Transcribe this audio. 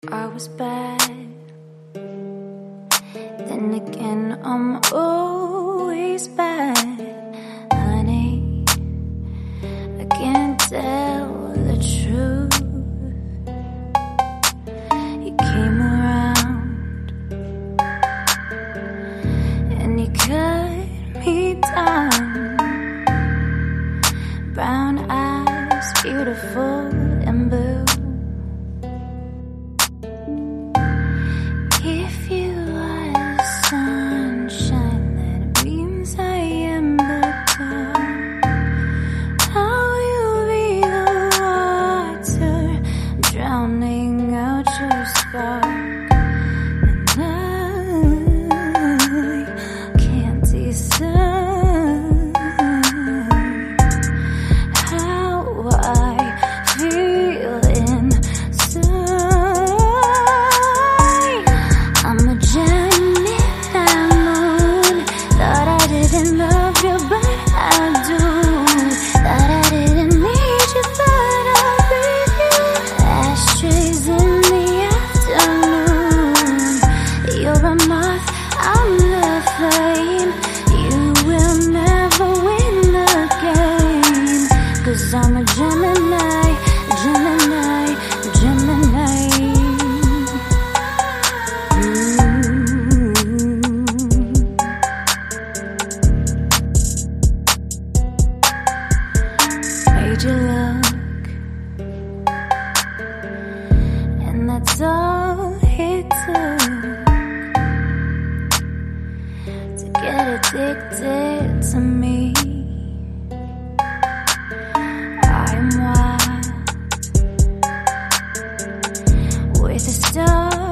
I was bad, then again I'm always bad, honey. I can't tell the truth. You came around and you cut me down. Brown eyes, beautiful and blue. If you are the sunshine, that means I am the dark. I will be the water, drowning out your spark. And I can't decide how I feel inside. Didn't love you, but I do. Thought I didn't need you, but I breathe you. Ashtrays in the afternoon. You're a moth, I'm the flame. You will never win the game, 'cause I'm a Gemini, Gemini, Gemini. Made you look, and that's all it took to get addicted to me. I'm wild with a star.